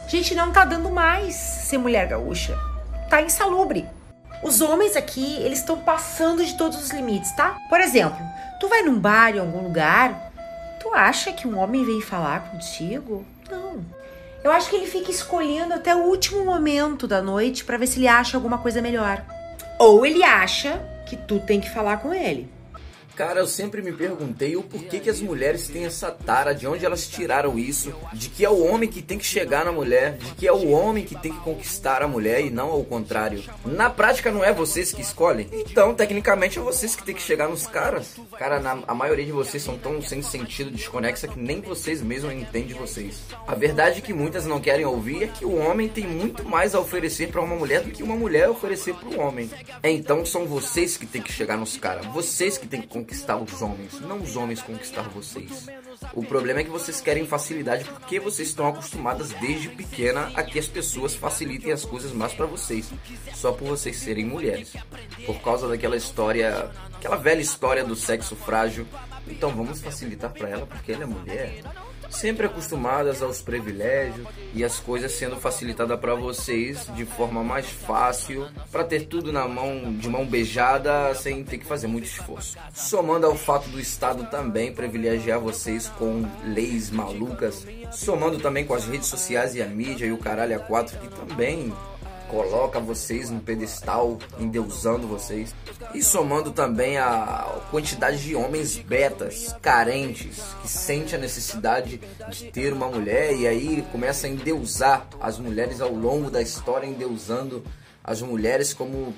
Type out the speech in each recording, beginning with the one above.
Gente, não tá dando mais ser mulher gaúcha. Tá insalubre. Os homens aqui, eles estão passando de todos os limites, tá? Por exemplo, tu vai num bar em algum lugar, tu acha que um homem vem falar contigo? Não. Eu acho que ele fica escolhendo até o último momento da noite pra ver se ele acha alguma coisa melhor. Ou ele acha que tu tem que falar com ele. Cara, eu sempre me perguntei o porquê que as mulheres têm essa tara, de onde elas tiraram isso, de que é o homem que tem que chegar na mulher, de que é o homem que tem que conquistar a mulher e não ao contrário. Na prática não é vocês que escolhem, então tecnicamente é vocês que tem que chegar nos caras. Cara, a maioria de vocês são tão sem sentido, desconexa, que nem vocês mesmos entendem vocês. A verdade que muitas não querem ouvir é que o homem tem muito mais a oferecer pra uma mulher do que uma mulher oferecer pro homem. Então são vocês que tem que chegar nos caras, vocês que tem que conquistar os homens, não os homens conquistar vocês. O problema é que vocês querem facilidade porque vocês estão acostumadas desde pequena a que as pessoas facilitem as coisas mais pra vocês, só por vocês serem mulheres. Por causa daquela história, aquela velha história do sexo frágil. Então vamos facilitar pra ela porque ela é mulher. Sempre acostumadas aos privilégios e as coisas sendo facilitadas para vocês de forma mais fácil, para ter tudo na mão, de mão beijada, sem ter que fazer muito esforço. Somando ao fato do Estado também privilegiar vocês com leis malucas, somando também com as redes sociais e a mídia e o caralho a quatro, que também coloca vocês no pedestal, endeusando vocês. E somando também a quantidade de homens betas, carentes, que sente a necessidade de ter uma mulher e aí começa a endeusar as mulheres ao longo da história, endeusando as mulheres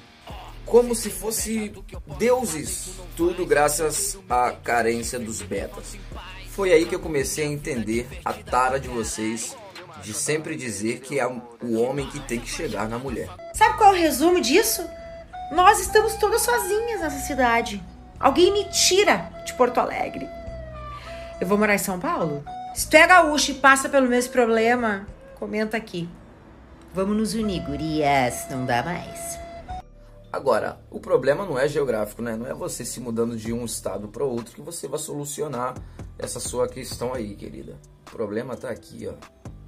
como se fossem deuses. Tudo graças à carência dos betas. Foi aí que eu comecei a entender a tara de vocês de sempre dizer que é o homem que tem que chegar na mulher. Sabe qual é o resumo disso? Nós estamos todas sozinhas nessa cidade. Alguém me tira de Porto Alegre. Eu vou morar em São Paulo? Se tu é gaúcho e passa pelo mesmo problema, comenta aqui. Vamos nos unir, gurias. Não dá mais. Agora, o problema não é geográfico, né? Não é você se mudando de um estado para outro que você vai solucionar essa sua questão aí, querida. O problema tá aqui, ó.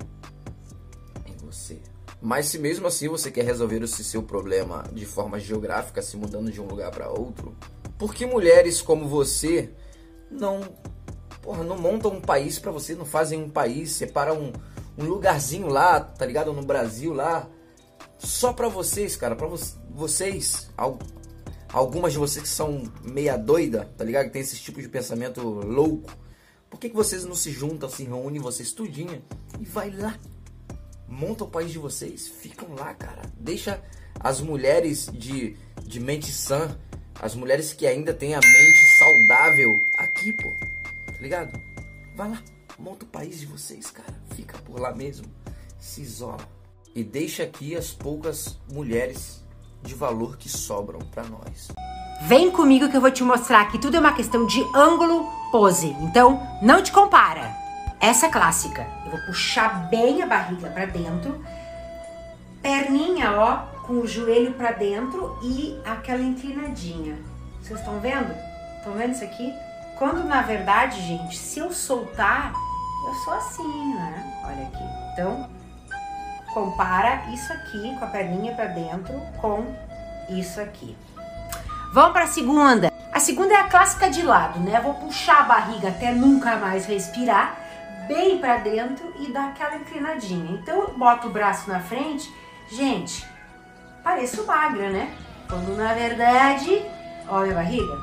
Você. Mas se mesmo assim você quer resolver esse seu problema de forma geográfica, se mudando de um lugar para outro, por que mulheres como você não montam um país para você, não fazem um país, separa um lugarzinho lá, tá ligado? No Brasil lá, só para vocês, cara, para vocês, algumas de vocês que são meia doida, tá ligado? Que tem esse tipo de pensamento louco. Por que vocês não se juntam, se reúnem vocês tudinha e vai lá? Monta o país de vocês, ficam lá, cara. Deixa as mulheres de mente sã, as mulheres que ainda têm a mente saudável aqui, pô. Tá ligado? Vai lá, monta o país de vocês, cara. Fica por lá mesmo, se isola. E deixa aqui as poucas mulheres de valor que sobram pra nós. Vem comigo que eu vou te mostrar que tudo é uma questão de ângulo, pose. Então, não te compara. Essa é clássica. Eu vou puxar bem a barriga pra dentro. Perninha, ó, com o joelho pra dentro e aquela inclinadinha. Vocês estão vendo? Estão vendo isso aqui? Quando, na verdade, gente, se eu soltar, eu sou assim, né? Olha aqui. Então, compara isso aqui com a perninha pra dentro com isso aqui. Vamos pra segunda. A segunda é a clássica de lado, né? Eu vou puxar a barriga até nunca mais respirar, bem pra dentro e dar aquela inclinadinha. Então eu boto o braço na frente, gente, pareço magra, né? Quando na verdade, olha a barriga.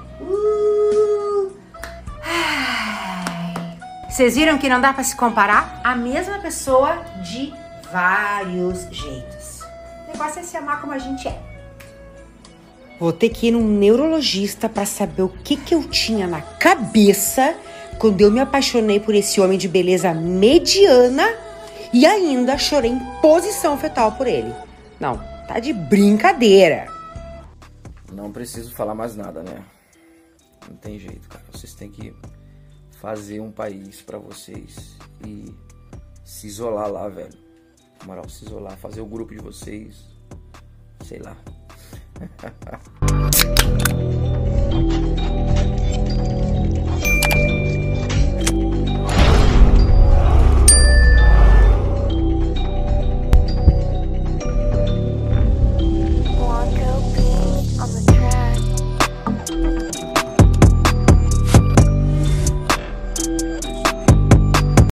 Vocês viram que não dá pra se comparar? A mesma pessoa de vários jeitos. O negócio é se amar como a gente é. Vou ter que ir num neurologista pra saber o que eu tinha na cabeça quando eu me apaixonei por esse homem de beleza mediana e ainda chorei em posição fetal por ele. Não, tá de brincadeira. Não preciso falar mais nada, né? Não tem jeito, cara. Vocês têm que fazer um país pra vocês e se isolar lá, velho. Na moral, se isolar, fazer o grupo de vocês, sei lá.